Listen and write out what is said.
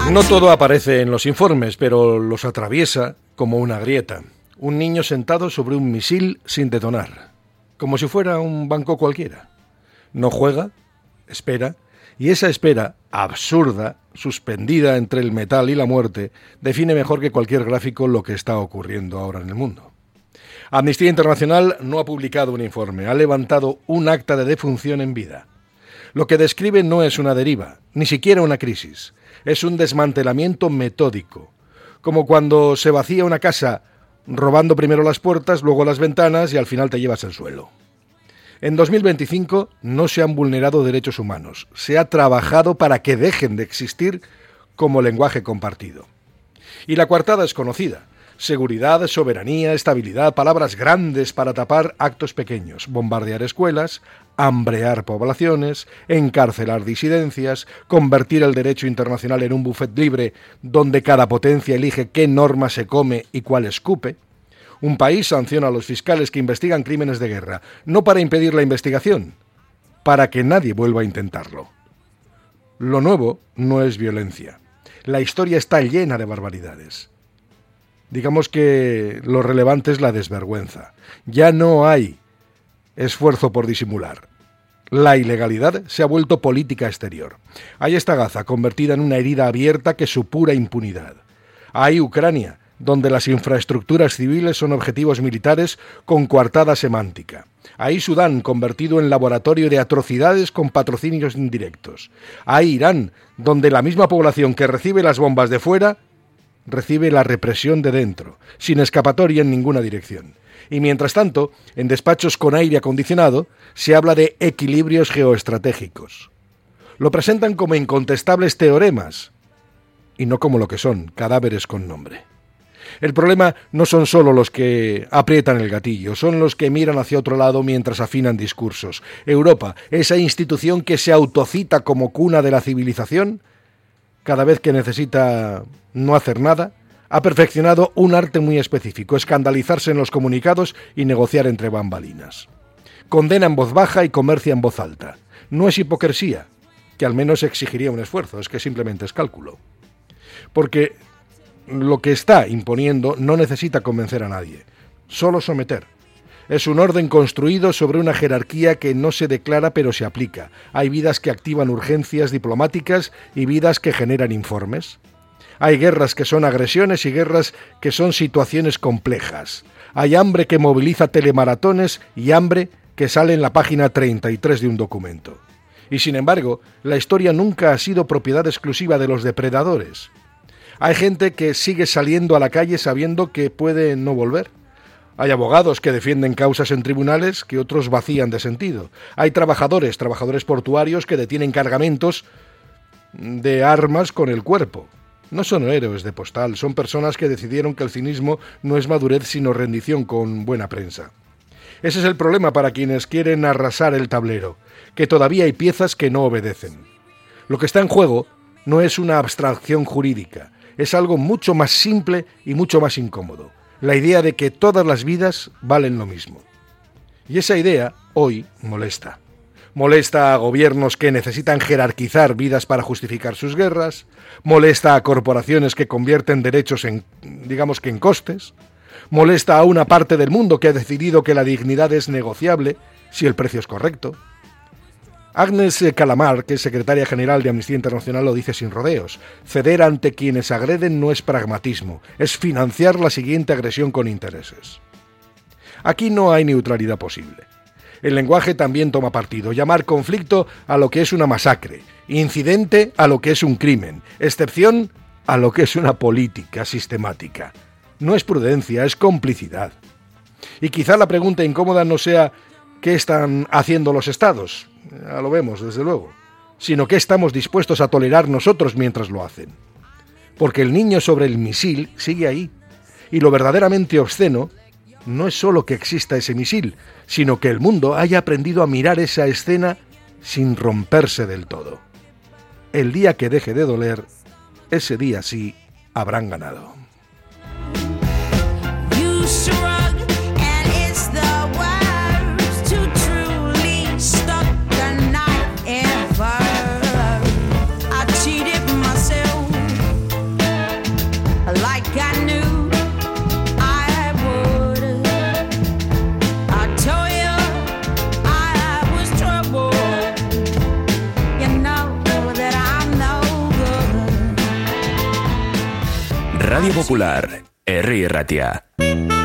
No todo aparece en los informes, pero los atraviesa como una grieta. Un niño sentado sobre un misil sin detonar, como si fuera un banco cualquiera. No juega, espera, y esa espera, absurda, suspendida entre el metal y la muerte, define mejor que cualquier gráfico lo que está ocurriendo ahora en el mundo. Amnistía Internacional no ha publicado un informe, ha levantado un acta de defunción en vida. Lo que describe no es una deriva, ni siquiera una crisis. Es un desmantelamiento metódico, como cuando se vacía una casa robando primero las puertas, luego las ventanas y al final te llevas el suelo. En 2025 no se han vulnerado derechos humanos, se ha trabajado para que dejen de existir como lenguaje compartido. Y la coartada es conocida: seguridad, soberanía, estabilidad, palabras grandes para tapar actos pequeños, bombardear escuelas, hambrear poblaciones, encarcelar disidencias, convertir el derecho internacional en un buffet libre donde cada potencia elige qué norma se come y cuál escupe. Un país sanciona a los fiscales que investigan crímenes de guerra, no para impedir la investigación, para que nadie vuelva a intentarlo. Lo nuevo no es violencia. La historia está llena de barbaridades. Digamos que lo relevante es la desvergüenza. Ya no hay esfuerzo por disimular. La ilegalidad se ha vuelto política exterior. Hay esta Gaza convertida en una herida abierta que supura impunidad. Hay Ucrania, donde las infraestructuras civiles son objetivos militares con coartada semántica. Hay Sudán, convertido en laboratorio de atrocidades con patrocinios indirectos. Hay Irán, donde la misma población que recibe las bombas de fuera recibe la represión de dentro, sin escapatoria en ninguna dirección. Y mientras tanto, en despachos con aire acondicionado, se habla de equilibrios geoestratégicos. Lo presentan como incontestables teoremas, y no como lo que son, cadáveres con nombre. El problema no son solo los que aprietan el gatillo, son los que miran hacia otro lado mientras afinan discursos. Europa, esa institución que se autocita como cuna de la civilización, cada vez que necesita no hacer nada, ha perfeccionado un arte muy específico: escandalizarse en los comunicados y negociar entre bambalinas. Condena en voz baja y comercia en voz alta. No es hipocresía, que al menos exigiría un esfuerzo, es que simplemente es cálculo. Porque lo que está imponiendo no necesita convencer a nadie, solo someter. Es un orden construido sobre una jerarquía que no se declara pero se aplica. Hay vidas que activan urgencias diplomáticas y vidas que generan informes. Hay guerras que son agresiones y guerras que son situaciones complejas. Hay hambre que moviliza telemaratones y hambre que sale en la página 33 de un documento. Y sin embargo, la historia nunca ha sido propiedad exclusiva de los depredadores. Hay gente que sigue saliendo a la calle sabiendo que puede no volver. Hay abogados que defienden causas en tribunales que otros vacían de sentido. Hay trabajadores portuarios que detienen cargamentos de armas con el cuerpo. No son héroes de postal, son personas que decidieron que el cinismo no es madurez sino rendición con buena prensa. Ese es el problema para quienes quieren arrasar el tablero, que todavía hay piezas que no obedecen. Lo que está en juego no es una abstracción jurídica, es algo mucho más simple y mucho más incómodo: la idea de que todas las vidas valen lo mismo. Y esa idea, hoy, molesta. Molesta a gobiernos que necesitan jerarquizar vidas para justificar sus guerras, molesta a corporaciones que convierten derechos en costes, molesta a una parte del mundo que ha decidido que la dignidad es negociable si el precio es correcto. Agnes Kalamar, que es secretaria general de Amnistía Internacional, lo dice sin rodeos: ceder ante quienes agreden no es pragmatismo, es financiar la siguiente agresión con intereses. Aquí no hay neutralidad posible. El lenguaje también toma partido: llamar conflicto a lo que es una masacre, incidente a lo que es un crimen, excepción a lo que es una política sistemática. No es prudencia, es complicidad. Y quizá la pregunta incómoda no sea ¿qué están haciendo los estados? Ya lo vemos, desde luego. Sino ¿qué estamos dispuestos a tolerar nosotros mientras lo hacen? Porque el niño sobre el misil sigue ahí. Y lo verdaderamente obsceno no es solo que exista ese misil, sino que el mundo haya aprendido a mirar esa escena sin romperse del todo. El día que deje de doler, ese día sí habrán ganado. Radio Popular, Herri Ratia.